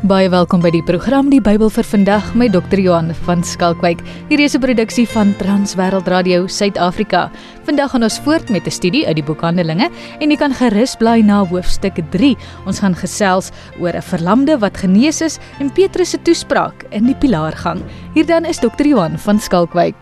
Baie welkom by die program Die Bybel vir vandag met Dr. Johan van Skalkwyk. Hierdie is 'n produksie van Transwêreld Radio Suid-Afrika. Vandag gaan ons voort met 'n studie uit die boek Handelinge en jy kan gerus blaai na hoofstuk 3. Ons gaan gesels oor 'n verlamde wat genees is en Petrus se toespraak in die pilaargang. Hier dan is Dr. Johan van Skalkwyk.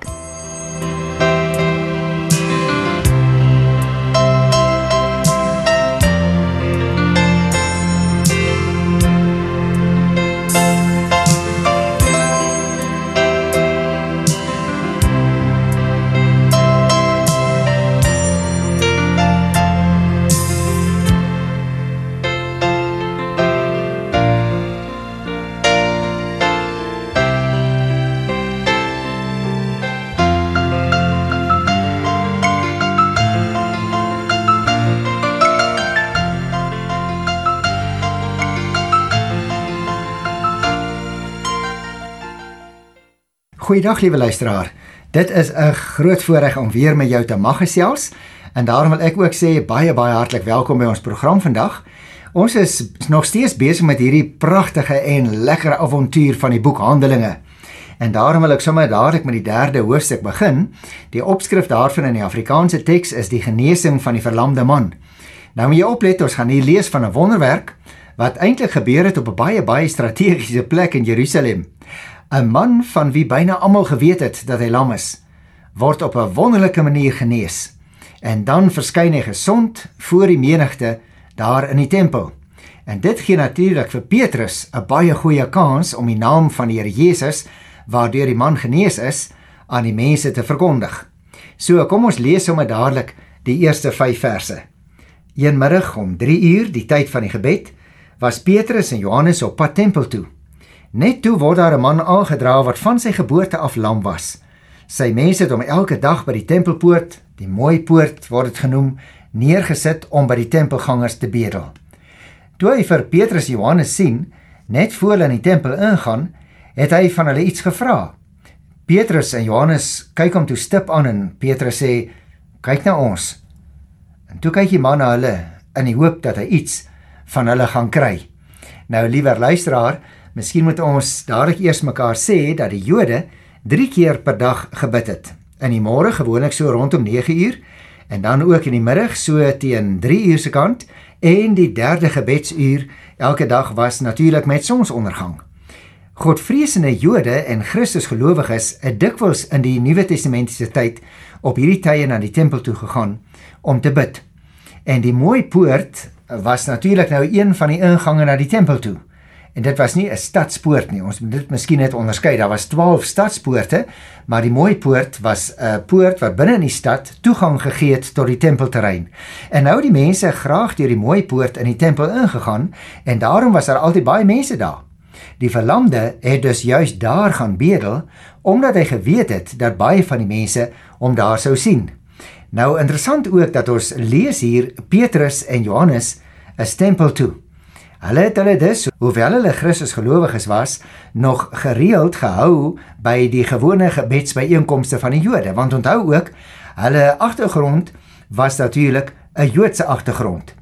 Goeiedag liewe luisteraar, dit is 'n groot voorreg om weer met jou te mag gesels en daarom wil ek ook sê baie hartlik welkom by ons program vandag. Ons is nog steeds besig met hierdie pragtige en lekker avontuur van die boek Handelinge en daarom wil ek sommer dadelik met die 3de hoofstuk begin. Die opskrif daarvan in die Afrikaanse teks is die genesing van die verlamde man. Nou moet jy oplet, ons gaan hier lees van 'n wonderwerk wat eintlik gebeur het op 'n baie strategiese plek in Jerusalem. 'n man van wie byna almal geweet het dat hy lam is, word op 'n wonderlike manier genees. En dan verskyn hy gesond voor die menigte daar in die tempel. En dit gee natuurlik vir Petrus 'n baie goeie kans om die naam van die Here Jesus, waardeur die man genees is, aan die mense te verkondig. So kom ons lees sommer dadelik die eerste 5 verse. Een middag om 3 uur, die tyd van die gebed, was Petrus en Johannes op pad tempel toe. Net toe word daar 'n man aangedra wat van sy geboorte af lam was. Sy mense het hom elke dag by die tempelpoort, die mooi poort word dit genoem, neergesit om by die tempelgangers te bedel. Toe hy vir Petrus en Johannes sien, net voor hulle in die tempel ingaan, het hy van hulle iets gevra. Petrus en Johannes kyk hom toe stip aan en Petrus sê, "Kyk na ons." En toe kyk die man na hulle in die hoop dat hy iets van hulle gaan kry. Nou liewer luisteraar, miskien moet ons dadelik eers mekaar sê dat die Jode 3 keer per dag gebid het. In die môre gewoonlik so rondom 9 uur en dan ook in die middag so teen 3 uur se kant en die 3de gebedsuur elke dag was natuurlik met sonsondergang. Godvreesende Jode en Christusgelowiges het dikwels in die Nuwe Testamentiese tyd op hierdie tye na die tempel toe gegaan om te bid. En die mooi poort was natuurlik nou een van die ingange na die tempel toe. En dit was nie 'n stadspoort nie, ons moet dit miskien net onderskei, daar was 12 stadspoorte, maar die mooi poort was 'n poort wat binne in die stad toegang gegee het tot die tempelterrein. En nou die mense graag deur die mooi poort in die tempel ingegaan, en daarom was daar altyd baie mense daar. Die verlamde het dus juist daar gaan bedel, omdat hy geweet het dat baie van die mense hom daar sou sien. Nou interessant ook dat ons lees hier, Petrus en Johannes is tempel toe. Hulle dus, hoewel hulle Christusgelowiges was, nog gereeld gehou by die gewone gebedsbyeenkomste van die Jode, want onthou ook, hulle agtergrond was natuurlik 'n Joodse agtergrond.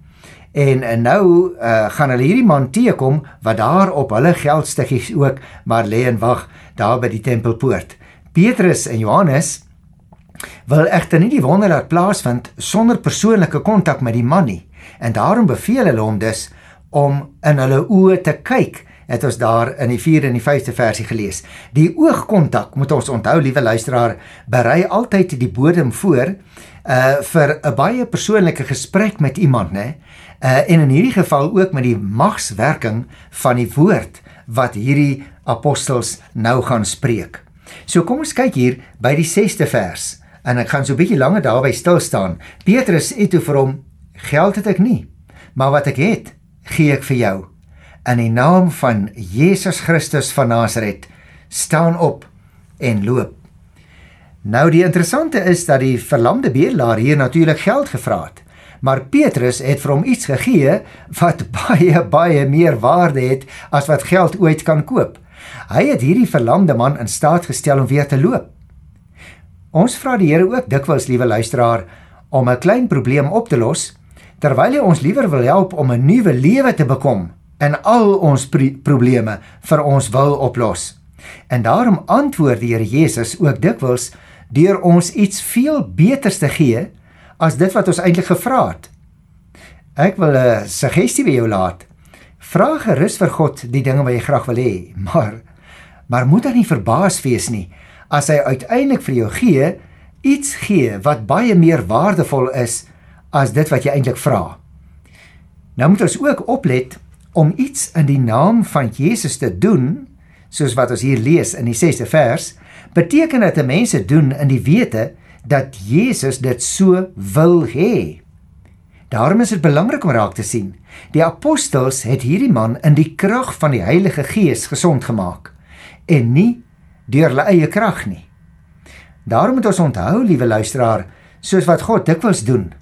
En nou gaan hulle hierdie man teekom, wat daar op hulle geldstukkies ook maar lê en wag, daar by die tempelpoort. Petrus en Johannes wil egter nie die wonder laat plaasvind sonder persoonlike kontak met die man nie, en daarom beveel hulle hom dus om in hulle oë te kyk, het ons daar in die 4de en die 5de versie gelees. Die oogkontak, moet ons onthou, liewe luisteraar, berei altyd die bodem voor vir 'n baie persoonlike gesprek met iemand, né? En in hierdie geval ook met die magswerking van die woord wat hierdie apostels nou gaan spreek. So kom ons kyk hier by die 6de vers, en ek gaan so 'n bietjie langer daarby stil staan. Petrus sê toe vir hom, "Geld het ek nie, maar wat ek het, gee ek vir jou. In die naam van Jesus Christus van Nasaret, staan op en loop." Nou die interessante is dat die verlamde bedelaar hier natuurlik geld gevra het, maar Petrus het vir hom iets gegee wat baie meer waarde het as wat geld ooit kan koop. Hy het hierdie verlamde man in staat gestel om weer te loop. Ons vra die Here ook dikwels, liewe luisteraar, om 'n klein probleem op te los, terwyl hy ons liewer wil help om 'n nuwe lewe te bekom, en al ons probleme vir ons wil oplos. En daarom antwoord die Here Jesus ook dikwels deur ons iets veel beters te gee as dit wat ons eintlik gevra het. Ek wil 'n suggestie by jou laat. Vra gerus vir God die dinge wat jy graag wil hê, maar moet dan nie verbaas wees nie as hy uiteindelik vir jou iets gee wat baie meer waardevol is as dit wat jy eintlik vra. Nou moet ons ook oplet om iets in die naam van Jesus te doen, soos wat ons hier lees in die 6de vers, beteken dat mense doen in die wete dat Jesus dit so wil hê. Daarom is dit belangrik om raak te sien. Die apostels het hierdie man in die krag van die Heilige Gees gesond gemaak en nie deur hulle eie krag nie. Daarom moet ons onthou, liewe luisteraar, soos wat God dikwels doen,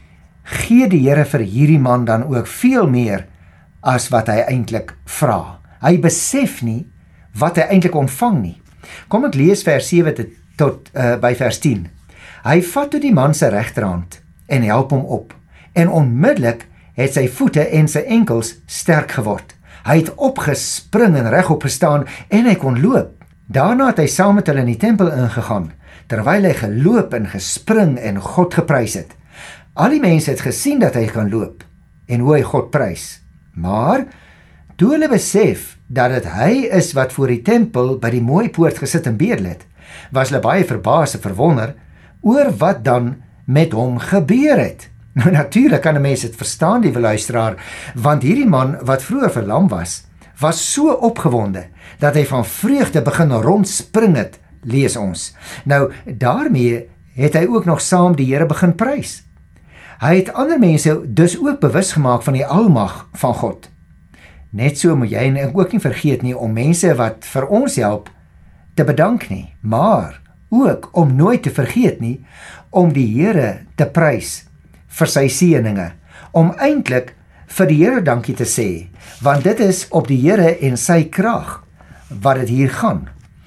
gee die Here vir hierdie man dan ook veel meer as wat hy eintlik vra. Hy besef nie wat hy eintlik ontvang nie. Kom ek lees vers 7 tot by vers 10. Hy vat toe die man se regterhand en help hom op, en onmiddellik het sy voete en sy enkels sterk geword. Hy het opgespring en regop gestaan en hy kon loop. Daarna het hy saam met hulle in die tempel ingegaan, terwyl hy geloop en gespring en God geprys het. Al die mense het gesien dat hy kan loop en hoe hy God prys. Maar toe hulle besef dat dit hy is wat voor die tempel by die mooi poort gesit en bedel het, was hulle baie verbaas en verwonder oor wat dan met hom gebeur het. Nou natuurlik kan 'n mens dit verstaan, liewe luisteraar, want hierdie man wat vroeër verlam was so opgewonde dat hy van vreugde begin rondspring het, lees ons. Nou daarmee het hy ook nog saam die Here begin prys. Hy het ander mense dus ook bewus gemaak van die almag van God. Net so moet jy en ek ook nie vergeet nie om mense wat vir ons help te bedank nie, maar ook om nooit te vergeet nie om die Here te prys vir sy seëninge, om eintlik vir die Here dankie te sê, want dit is op die Here en sy krag wat dit hier gaan.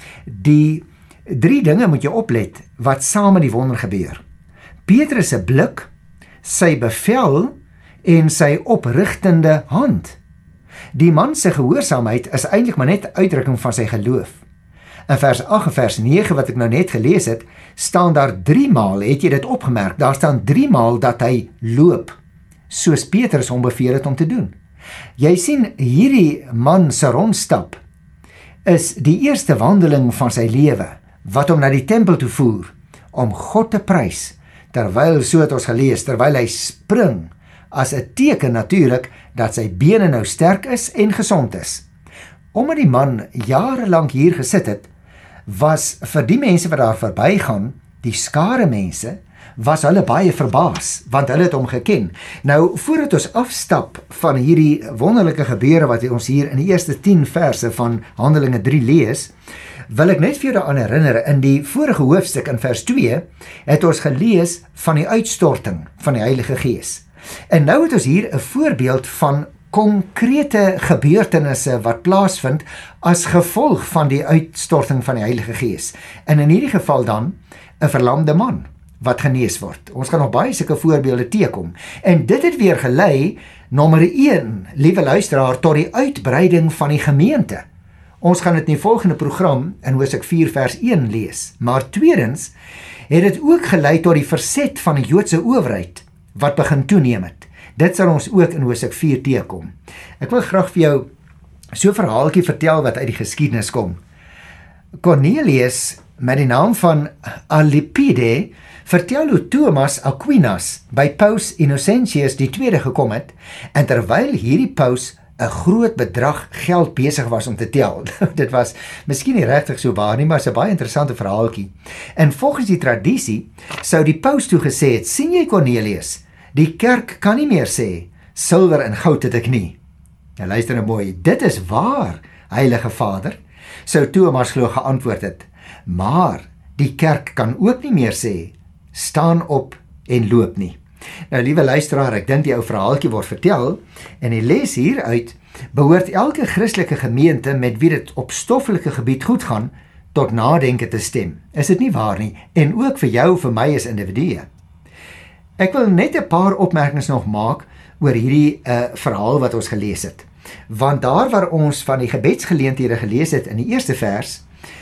Die 3 dinge moet jy oplet wat saam met die wonder gebeur. Petrus se blik, sy bevel en sy oprigtende hand. Die man se gehoorsaamheid is eintlik maar net 'n uitdrukking van sy geloof. In vers 8 en vers 9 wat ek nou net gelees het, staan daar 3 maal, het jy dit opgemerk, daar staan 3 maal dat hy loop, soos Petrus hom beveel het om te doen. Jy sien, hierdie man se rondstap is die eerste wandeling van sy lewe, wat hom na die tempel toe voer, om God te prys, terwyl, so het ons gelees, terwyl hy spring, as 'n teken natuurlik, dat sy bene nou sterk is en gesond is. Omdat die man jarelang hier gesit het, was vir die mense wat daar verbygaan, die skare mense, was hulle baie verbaas, want hulle het hom geken. Nou, voordat ons afstap van hierdie wonderlike gebeure wat ons hier in die eerste 10 verse van Handelinge 3 lees, wil ek net vir jou daaraan herinner, in die vorige hoofstuk in vers 2, het ons gelees van die uitstorting van die Heilige Gees. En nou het ons hier 'n voorbeeld van konkrete gebeurtenisse wat plaasvind as gevolg van die uitstorting van die Heilige Gees. En in hierdie geval dan 'n verlamde man wat genees word. Ons gaan nog baie sulke voorbeelde teekom. En dit het weer gelei, nommer 1, liewe luisteraar, tot die uitbreiding van die gemeente. Ons gaan dit in die volgende program in Hosea 4 vers 1 lees. Maar tweedens het dit ook gelei tot die verset van die Joodse owerheid wat begin toeneem het. Dit sal ons ook in Hosea 4 teekom. Ek wil graag vir jou so 'n verhaaltjie vertel wat uit die geskiedenis kom. Cornelius, met die naam van Alipide, vertel hoe Thomas Aquinas by Paus Innocentius II gekom het, en terwyl hierdie paus 'n groot bedrag geld besig was om te tel. Dit was miskien nie regtig so waar nie, maar 'n baie interessante verhaaltjie. En volgens die tradisie sou die paus toe gesê het: "Sien jy Cornelius, die kerk kan nie meer sê, silwer en goud het ek nie." Nou luister nou mooi, dit is waar, Heilige Vader, sou Thomas glo geantwoord het. Maar die kerk kan ook nie meer sê, staan op en loop nie. Nou liewe luisteraar, ek dink die ou verhaaltjie word vertel, en die les hieruit behoort elke Christelike gemeente met wie dit op stoffelike gebied goed gaan, tot nadenke te stem. Is dit nie waar nie? En ook vir jou, vir my as individue. Ek wil net 'n paar opmerkings nog maak oor hierdie verhaal wat ons gelees het. want daar waar ons van die gebedsgeleenthede gelees het in die eerste vers,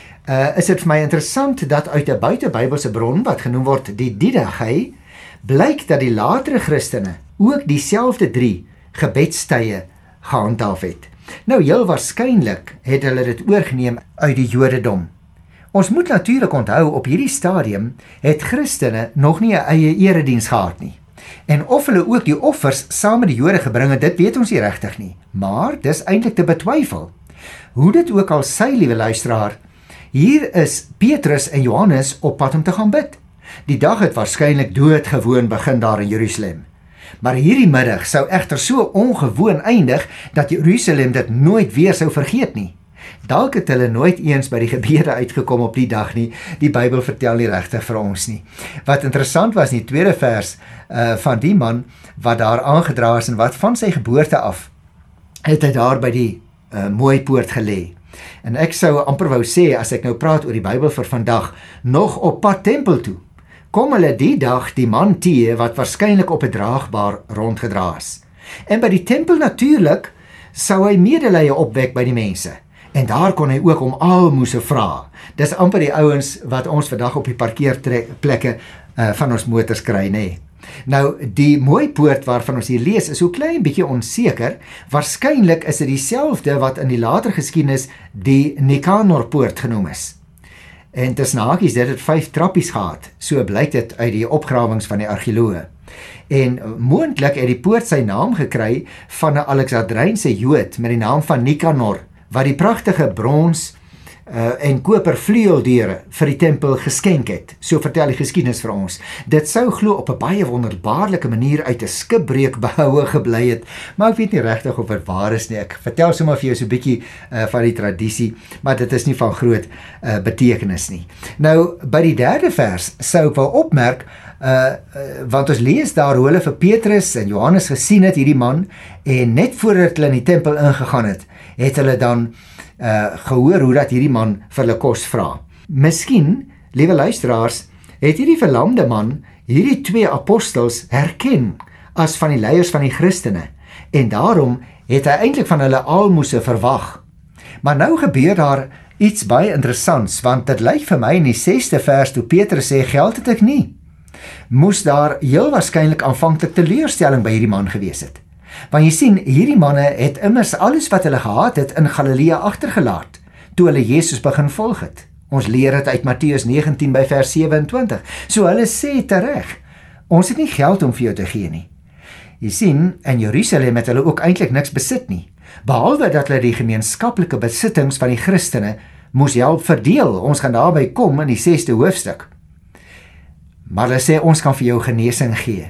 is dit vir my interessant dat uit 'n buitebybelse bron wat genoem word die Didache, blyk dat die latere Christene ook dieselfde 3 gebedstye gehandhaaf het. Nou heel waarskynlik het hulle dit oorgeneem uit die Jodendom. Ons moet natuurlik onthou, op hierdie stadium het Christene nog nie 'n eie erediens gehad nie. En of hulle ook die offers saam met die Jode gebring het, dit weet ons nie regtig nie. Maar dis eintlik te betwyfel. Hoe dit ook al sy, liewe luisteraar, hier is Petrus en Johannes op pad om te gaan bid. Die dag het waarskynlik doodgewoon begin daar in Jerusalem. Maar hierdie middag sou egter so ongewoon eindig dat Jerusalem dit nooit weer sou vergeet nie. Dalk het hulle nooit eens by die gebede uitgekom op die dag nie. Die Bybel vertel nie regtig vir ons nie. Wat interessant was in die tweede vers van die man wat daar aangedra is en wat van sy geboorte af het hy daar by die mooi poort gelê. En ek sou amper wou sê, as ek nou praat oor die Bybel vir vandag, nog op pad tempel toe, kom hulle die dag die man teë wat waarskynlik op 'n draagbaar rondgedra is. En by die tempel natuurlik sou hy medelee opwek by die mense. En daar kon hy ook om aalmoese vra. Dis amper die ouens wat ons vandag op die parkeerplekke van ons motors kry, nê. Nou, die mooi poort waarvan ons hier lees is so klein bietjie onseker. Waarskynlik is dit dieselfde wat in die later geskiedenis die Nicanorpoort genoem is. En tussen hakies, dit het 5 trappies gehad. So blyk dit uit die opgrawings van die argeoloë. En moontlik het die poort sy naam gekry van 'n Alexandrynse Jood met die naam van Nicanor, wat die pragtige brons en koper vleueldeure vir die tempel geskenk het. So vertel die geskiedenis vir ons. Dit sou glo op 'n baie wonderbaarlike manier uit 'n skipbreuk behoue gebly het, maar ek weet nie regtig of dit waar is nie. Ek vertel sommer vir jou so 'n bietjie van die tradisie, maar dit is nie van groot betekenis nie. Nou, by die 3de vers sou ek wou opmerk, want ons lees daar hoe hulle vir Petrus en Johannes gesien het, hierdie man, en net voordat hulle in die tempel ingegaan het hulle dan gehoor hoe dat hierdie man vir hulle kos vra. Miskien, liewe luisteraars, het hierdie verlamde man hierdie 2 apostels herken as van die leiers van die Christene, en daarom het hy eintlik van hulle aalmoese verwag. Maar nou gebeur daar iets baie interessants, want dit lyk vir my in die 6de vers toe Petrus sê, geld het ek nie, moes daar heel waarskynlik aanvanklik teleurstelling by hierdie man gewees het. Want jy sien, hierdie manne het immers alles wat hulle gehad het in Galilea agtergelaat, toe hulle Jesus begin volg het. Ons leer dit uit Matteus 19 by vers 27. So hulle sê tereg, ons het nie geld om vir jou te gee nie. Jy sien, in Jerusalem het hulle ook eintlik niks besit nie, behalwe dat hulle die gemeenskaplike besittings van die Christene moes help verdeel. Ons gaan daarby kom in die 6de hoofstuk. Maar hulle sê, ons kan vir jou genesing gee.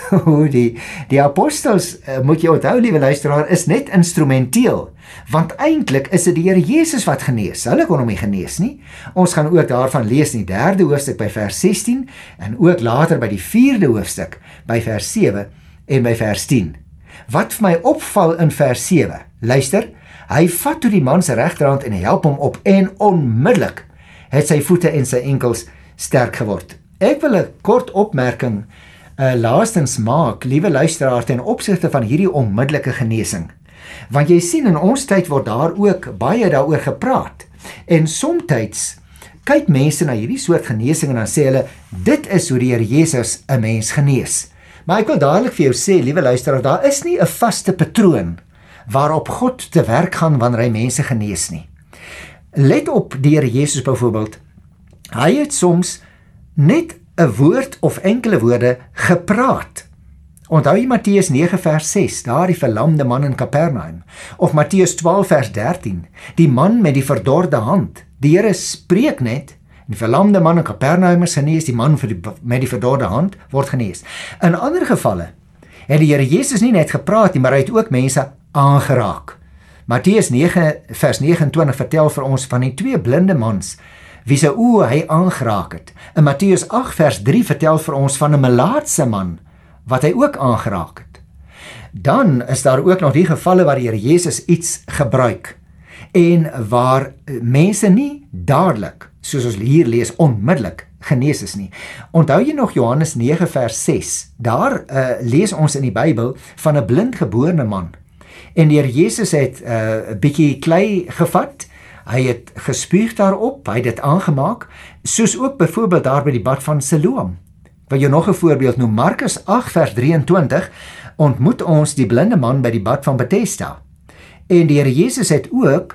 Die apostels, moet jy onthou, liewe luisteraar, is net instrumenteel, want eintlik is dit die Here Jesus wat genees. Hulle kon hom nie genees nie. Ons gaan ook daarvan lees in die 3de hoofstuk by vers 16 en ook later by die 4de hoofstuk by vers 7 en by vers 10. Wat vir my opval in vers 7, luister, hy vat toe die man se regterhand en help hom op en onmiddellik het sy voete en sy enkels sterk geword. Ek wil 'n kort opmerking laastens maak, liewe luisteraar, ten opsigte van hierdie onmiddellike genesing. Want jy sien, in ons tyd word daar ook baie daaroor gepraat. En somtyds kyk mense na hierdie soort genesing en dan sê hulle, dit is hoe die Here Jesus 'n mens genees. Maar ek wil dadelik vir jou sê, liewe luisteraar, daar is nie 'n vaste patroon waarop God te werk gaan wanneer hy mense genees nie. Let op die Here Jesus byvoorbeeld. Hy het soms net 'n woord of enkele woorde gepraat. Onthou jy Matteus 9 vers 6, daar die verlamde man in Kapernaum, of Matteus 12 vers 13, die man met die verdorde hand. Die Here spreek net, die verlamde man in Kapernaum is genees, die man met die verdorde hand word genees. In ander gevalle het die Here Jesus nie net gepraat nie, maar hy het ook mense aangeraak. Matteus 9 vers 29 vertel vir ons van die 2 blinde mans wie se oë hy aangeraak het. In Matteus 8 vers 3 vertel vir ons van 'n melaatse man wat hy ook aangeraak het. Dan is daar ook nog die gevalle waar die Here Jesus iets gebruik en waar mense nie dadelik, soos ons hier lees, onmiddellik genees is nie. Onthou jy nog Johannes 9 vers 6? Daar lees ons in die Bybel van 'n blindgebore man En die Here Jesus het 'n bietjie klei gevat, hy het gespuug daarop, hy het dit aangemaak, soos ook byvoorbeeld daar by die bad van Siloam. Wil jy nog 'n voorbeeld noem? Markus 8 vers 23 ontmoet ons die blinde man by die bad van Bethesda. En die Here Jesus het ook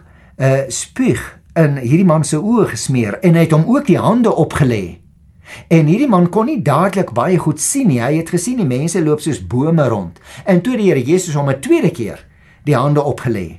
spuug in hierdie man se oë gesmeer en hy het hom ook die hande opgelê. En hierdie man kon nie dadelik baie goed sien nie. Hy het gesien die mense loop soos bome rond. En toe die Here Jesus hom 'n tweede keer die hande opgelê.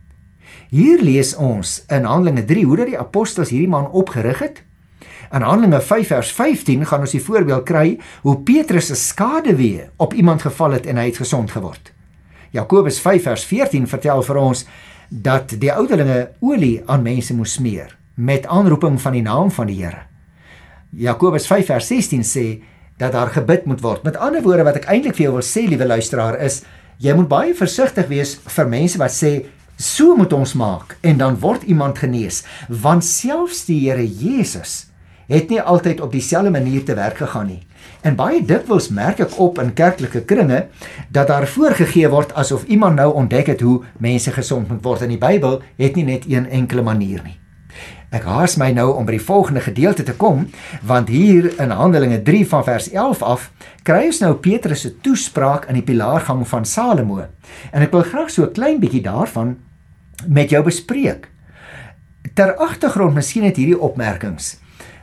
Hier lees ons in Handelinge 3 hoe dat die apostels hierdie man opgerig het. In Handelinge 5 vers 15 gaan ons die voorbeeld kry hoe Petrus 'n skaduwee op iemand geval het en hy het gesond geword. Jakobus 5 vers 14 vertel vir ons dat die ouderlinge olie aan mense moes smeer met aanroeping van die naam van die Here. Jakobus 5 vers 16 sê dat daar gebid moet word. Met ander woorde wat ek eintlik vir jou wil sê, liewe luisteraar, is jy moet baie versigtig wees vir mense wat sê so moet ons maak en dan word iemand genees, want selfs die Here Jesus het nie altyd op dieselfde manier te werk gegaan nie. En baie dikwels merk ek op in kerklike kringe dat daar voorgegee word asof iemand nou ontdek het hoe mense gesond moet word. In die Bybel het nie net een enkele manier nie. Ek haas my nou om by die volgende gedeelte te kom, want hier in Handelinge 3 van vers 11 af, kry ons nou Petrus se toespraak in die pilaargang van Salomo. En ek wil graag so 'n klein bietjie daarvan met jou bespreek. Ter agtergrond miskien net hierdie opmerkings.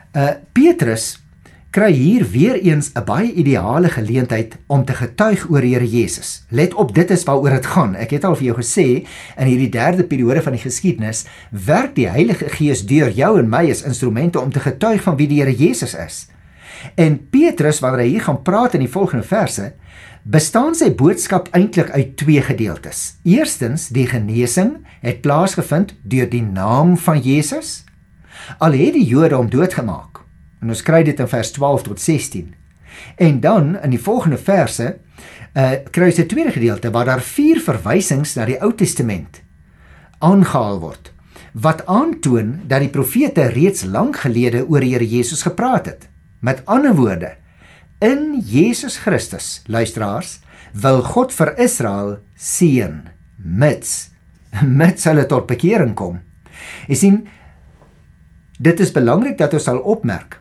Petrus kry hier weer eens 'n baie ideale geleentheid om te getuig oor die Here Jesus. Let op, dit is waaroor dit gaan. Ek het al vir jou gesê, in hierdie derde periode van die geskiedenis, werk die Heilige Gees deur jou en my as instrumente om te getuig van wie die Here Jesus is. En Petrus, wanneer hy hier gaan praat in die volgende verse, bestaan sy boodskap eintlik uit twee gedeeltes. Eerstens, die genesing het plaasgevind deur die naam van Jesus, al het die Jode hom doodgemaak. En ons kry dit in vers 12 tot 16. En dan, in die volgende verse, kry ons 'n tweede gedeelte, waar daar 4 verwysings na die Ou Testament aangehaal word, wat aantoon dat die profete reeds lank gelede oor die Here Jesus gepraat het. Met ander woorde, in Jesus Christus, luisteraars, wil God vir Israel seën, mits hulle tot bekering kom. Jy sien, dit is belangrik dat ons sal opmerk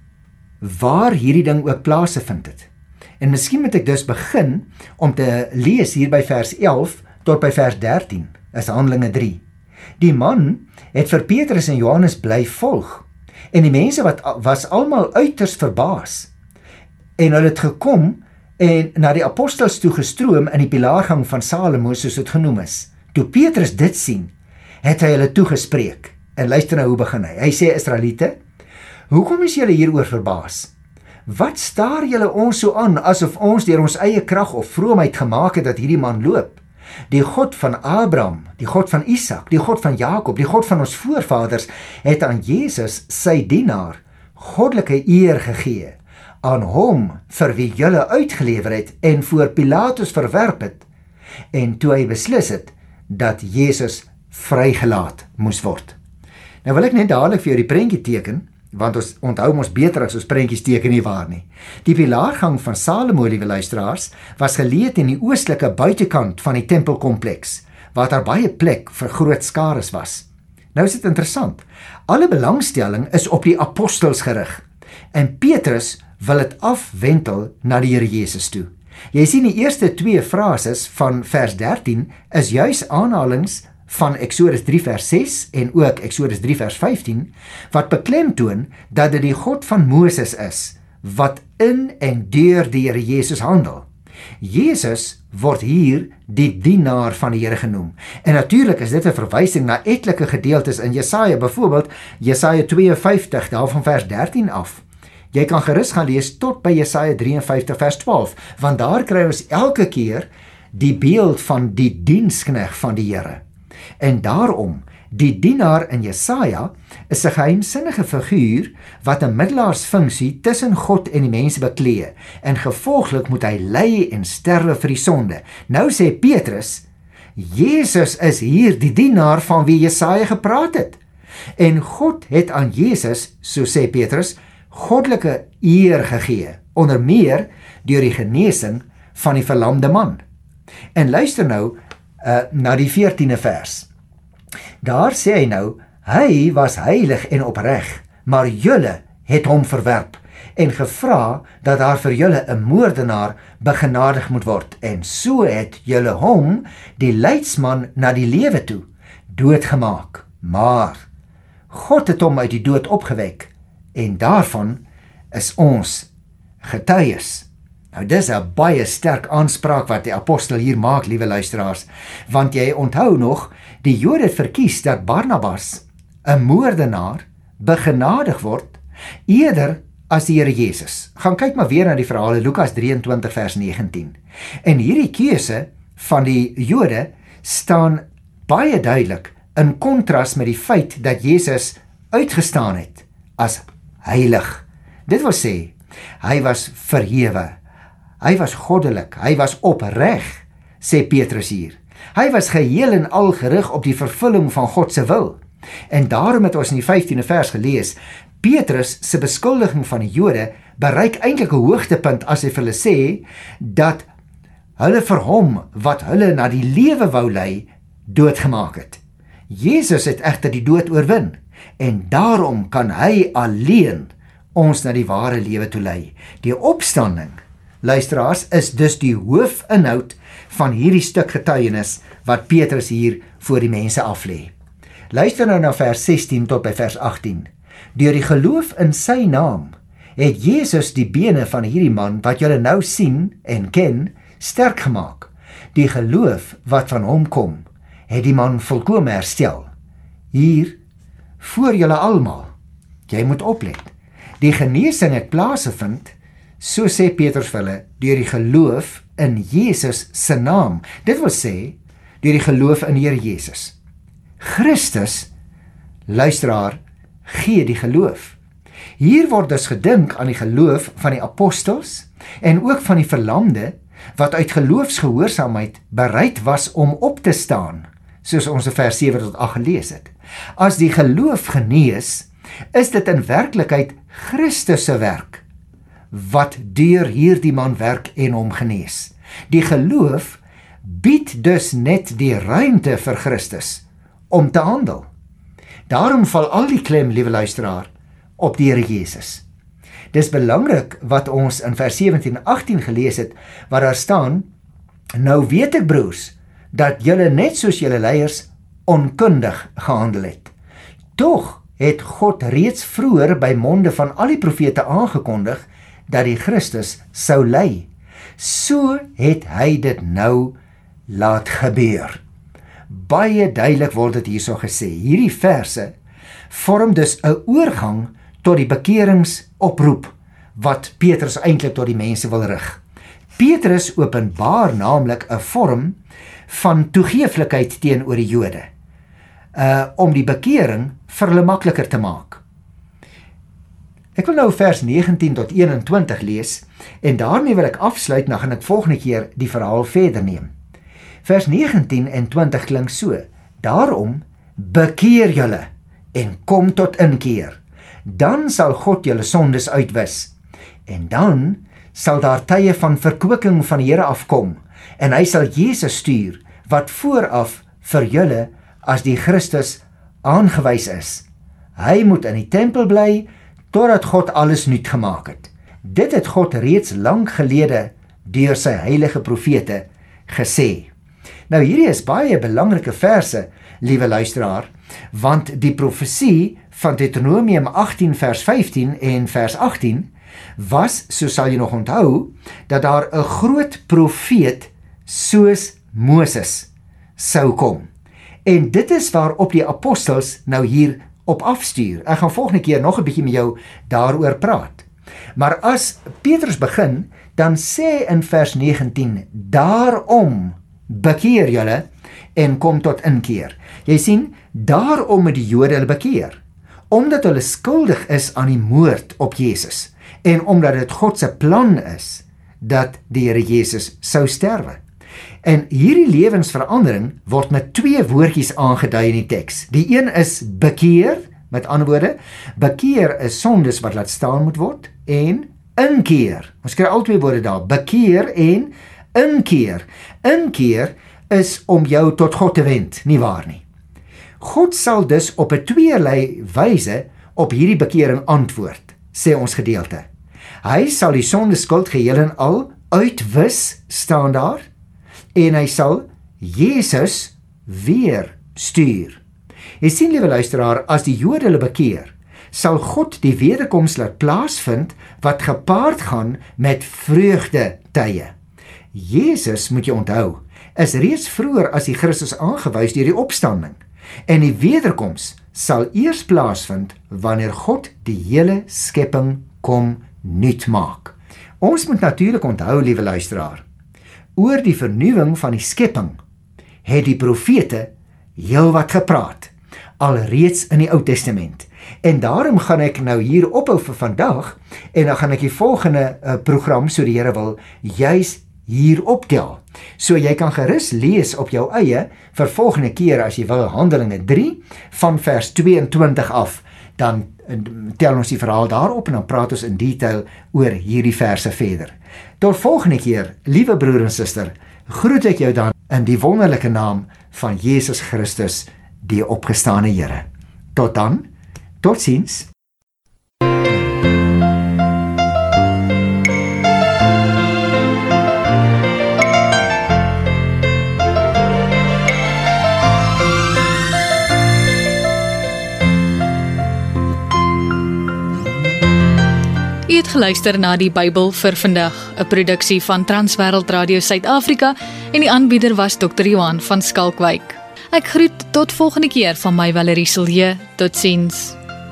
waar hierdie ding ook plaasgevind het. En miskien moet ek dus begin om te lees hier by vers 11 tot by vers 13, is Handelinge 3. Die man het vir Petrus en Johannes bly volg, en die mense was almal uiters verbaas. En hulle het gekom en na die apostels toe gestroom in die pilaargang van Salomo, soos dit genoem is. Toe Petrus dit sien, het hy hulle toegespreek. En luister nou hoe begin hy. Hy sê, Israeliete, hoekom is julle hieroor verbaas? Wat staar julle ons so aan, asof ons deur ons eie krag of vroomheid gemaak het dat hierdie man loop? Die God van Abraham, die God van Isak, die God van Jakob, die God van ons voorvaders, het aan Jesus, sy dienaar, goddelike eer gegee, aan hom vir wie julle uitgelewer het en voor Pilatus verwerp het, en toe hy beslis het dat Jesus vrygelaat moes word. Nou wil ek net dadelik vir jou die prentjie teken, want ons onthou ons beter as ons prentjies teken nie waar nie. Die pilaargang van Salomo, liewe luisteraars, was geleë in die oostelike buitekant van die tempelkompleks, waar daar baie plek vir groot skares was. Nou is dit interessant, alle belangstelling is op die apostels gerig, en Petrus wil dit afwentel na die Here Jesus toe. Jy sien die eerste 2 frases van vers 13 is juis aanhalings van Eksodus 3 vers 6 en ook Eksodus 3 vers 15, wat beklemtoon dat dit die God van Moses is, wat in en deur die Here Jesus handel. Jesus word hier die dienaar van die Here genoem. En natuurlik is dit 'n verwysing na etlike gedeeltes in Jesaja, byvoorbeeld Jesaja 52, daarvan vers 13 af. Jy kan gerus gaan lees tot by Jesaja 53 vers 12, want daar kry ons elke keer die beeld van die dienskneg van die Here. En daarom, die dienaar in Jesaja is 'n geheimsinnige figuur wat 'n middelaarsfunksie tussen God en die mense beklee, en gevolglik moet hy ly en sterwe vir die sonde. Nou sê Petrus, Jesus is hier die dienaar van wie Jesaja gepraat het. En God het aan Jesus, so sê Petrus, goddelike eer gegee, onder meer deur die genesing van die verlamde man. En luister nou, na die 14de vers. Daar sê hy nou, hy was heilig en opreg, maar julle het hom verwerp en gevra dat daar vir julle 'n moordenaar begenadig moet word, en so het julle hom, die leidsman na die lewe toe, doodgemaak. Maar God het hom uit die dood opgewek, en daarvan is ons getuies. Nou dis 'n baie sterk aanspraak wat die apostel hier maak, liewe luisteraars, want jy onthou nog, die Jode het verkies dat Barnabas, 'n moordenaar, begenadig word, eerder as die Here Jesus. Gaan kyk maar weer na die verhale, Lukas 23 vers 19. En hierdie keuse van die Jode staan baie duidelik in kontras met die feit dat Jesus uitgestaan het as heilig. Dit wil sê, hy was verhewe, hy was goddelik, hy was opreg, sê Petrus hier. Hy was geheel en al gerig op die vervulling van God se wil. En daarom het ons in die 15de vers gelees, Petrus se beskuldiging van die Jode bereik eintlik 'n hoogtepunt as hy vir hulle sê dat hulle vir hom wat hulle na die lewe wou lei, doodgemaak het. Jesus het egter die dood oorwin, en daarom kan hy alleen ons na die ware lewe toe lei. Die opstanding, luisteraars, is dus die hoofinhoud van hierdie stuk getuienis wat Petrus hier voor die mense aflê. Luister nou na vers 16 tot by vers 18. Deur die geloof in sy naam het Jesus die bene van hierdie man wat julle nou sien en ken, sterk gemaak. Die geloof wat van hom kom, het die man volkome herstel. Hier, voor julle almal, jy moet oplet. Die genesing het plaasgevind, so sê Petrus vir hulle, deur die geloof in Jesus se naam. Dit wil sê, deur die geloof in die Here Jesus. Christus, luisteraar, gee die geloof. Hier word dus gedink aan die geloof van die apostels en ook van die verlamde wat uit geloofsgehoorsaamheid bereid was om op te staan, soos ons in vers 7 tot 8 gelees het. As die geloof genees, is dit in werklikheid Christus se werk wat deur hierdie man werk en hom genees. Die geloof bied dus net die ruimte vir Christus om te handel. Daarom val al die klem, liewe luisteraar, op die Here Jesus. Dis belangrik wat ons in vers 17 en 18 gelees het, waar daar staan, nou weet ek broers, dat julle net soos julle leiers onkundig gehandel het. Tog het God reeds vroeër by monde van al die profete aangekondig dat die Christus sou ly. So het hy dit nou laat gebeur. Baie duidelik word dit hierso gesê. Hierdie verse vorm dus 'n oorgang tot die bekeringsoproep wat Petrus eintlik tot die mense wil rig. Petrus openbaar naamlik 'n vorm van toegeeflikheid teenoor die Jode, om die bekering vir hulle makliker te maak. Ek wil nou vers 19 tot 21 lees, en daarmee wil ek afsluit, dan gaan ek volgende keer die verhaal verder neem. Vers 19 en 20 klink so, daarom bekeer julle en kom tot inkeer, dan sal God julle sondes uitwis, en dan sal daar tye van verkwikking van die Here afkom, en hy sal Jesus stuur, wat vooraf vir julle as die Christus aangewys is. Hy moet in die tempel bly, totdat God alles nuut gemaak het. Dit het God reeds lank gelede deur sy heilige profete gesê. Nou hierdie is baie belangrike verse, liewe luisteraar, want die profesie van Deuteronomium 18 vers 15 en vers 18 was, so sal jy nog onthou, dat daar 'n groot profeet soos Moses sou kom. En dit is waarop die apostels nou hier op afstuur. Ek gaan volgende keer nog 'n bietjie met jou daaroor praat. Maar as Petrus begin, dan sê in vers 19, daarom bekeer julle en kom tot inkeer. Jy sien, daarom moet die Jode hulle bekeer, omdat hulle skuldig is aan die moord op Jesus, en omdat dit God se plan is, dat die Here Jesus sou sterwe. En hierdie lewensverandering word met 2 woordjies aangedui in die teks. Die een is bekeer, met ander woorde, bekeer is sondes wat laat staan moet word, en inkeer. Ons kry al 2 woorde daar, bekeer en inkeer. Inkeer is om jou tot God te wend, nie waar nie? God sal dus op 'n tweelei wyse op hierdie bekering antwoord, sê ons gedeelte. Hy sal die sondeskuld geheel en al uitwis, staan daar, en hy sal Jesus weer stuur. Jy sien, liewe luisteraar, as die Jode hulle bekeer, sal God die wederkoms laat plaasvind wat gepaard gaan met vreugdetye. Jesus, moet jy onthou, is reeds vroeër as die Christus aangewys deur die opstanding, en die wederkoms sal eers plaasvind wanneer God die hele skepping kom nuut maak. Ons moet natuurlik onthou, liewe luisteraar, oor die vernuwing van die skepping het die profete heel wat gepraat, alreeds in die Ou Testament. En daarom gaan ek nou hier ophou vir vandag, en dan gaan ek die volgende program, so die Here wil, juis hier optel. So jy kan gerus lees op jou eie vir volgende keer as jy wil, Handelinge 3 van vers 22 af, dan tel ons die verhaal daarop en dan praat ons in detail oor hierdie verse verder. Tot volgende keer, liewe broer en suster, groet ek jou dan in die wonderlike naam van Jesus Christus, die opgestane Here. Tot dan, totsiens. U het geluister na die Bybel vir vandag, 'n produksie van Transwêreld Radio Suid-Afrika en die aanbieder was Dr. Johan van Skalkwyk. Ek groet tot volgende keer van my Valerie Silje. Totsiens.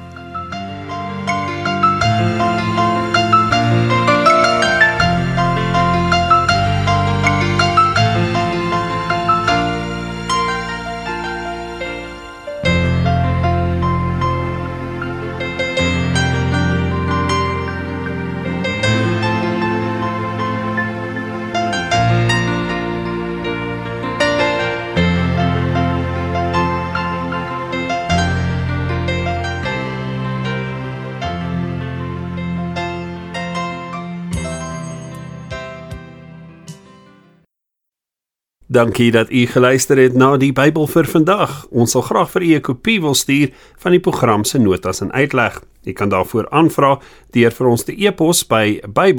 Dankie dat u geluister het na die Bybel vir vandag. Ons sal graag vir u 'n kopie wil stuur van die program se notas en uitleg. U kan daarvoor aanvra deur vir ons te e-pos by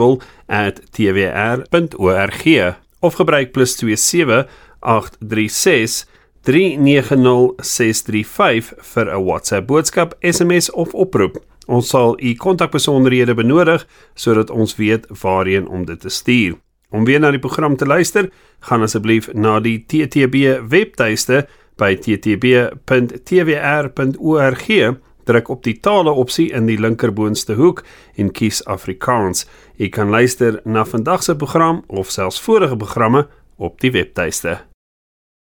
bybel@twr.org of gebruik +27 836 390 635 vir 'n WhatsApp boodskap, SMS of oproep. Ons sal u kontakbesonderhede benodig sodat ons weet waarheen om dit te stuur. Om weer na die program te luister, gaan asseblief na die TTB webtuiste by ttb.twr.org, druk op die tale opsie in die linkerboonste hoek en kies Afrikaans. U kan luister na vandag se program of selfs vorige programme op die webtuiste.